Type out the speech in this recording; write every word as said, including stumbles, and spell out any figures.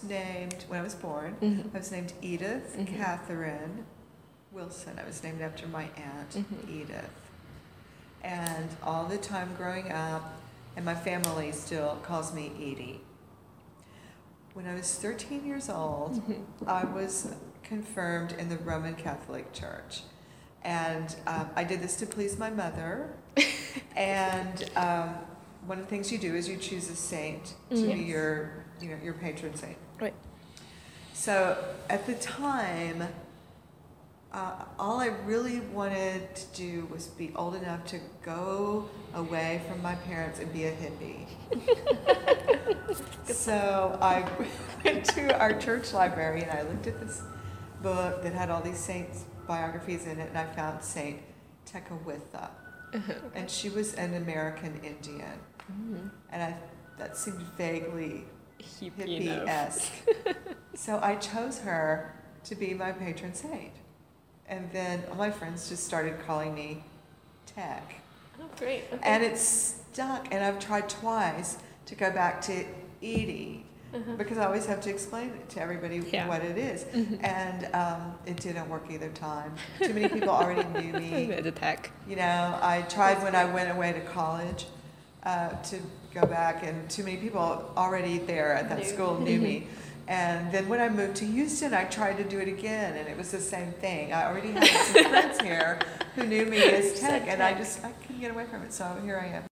named, when I was born, Mhm. I was named Edith Mhm. Catherine Wilson. I was named after my aunt, Mhm. Edith. And all the time growing up, and my family still calls me Edie. When I was thirteen years old, Mhm. I was confirmed in the Roman Catholic Church. And um, I did this to please my mother. And um, one of the things you do is you choose a saint to Mhm. be Yes. your, you know, your patron saint. Right. So at the time, uh, all I really wanted to do was be old enough to go away from my parents and be a hippie. So I went to our church library and I looked at this book that had all these saints' biographies in it, and I found Saint Tekakwitha. Uh-huh. And she was an American Indian. Mhm. And I, that seemed vaguely Hippie enough. hippie-esque. So I chose her to be my patron saint. And then all my friends just started calling me Tech. Oh, great. Okay. And it stuck. And I've tried twice to go back to Edie, Uh-huh. because I always have to explain it to everybody Yeah. what it is. Mhm. And um, it didn't work either time. Too many people already knew me. The tech. You know, I tried when I went away to college uh, to go back, and too many people already there at that Knew. school knew me. And then when I moved to Houston, I tried to do it again, and it was the same thing. I already had some friends here who knew me as Tech, and I just I couldn't get away from it. So here I am.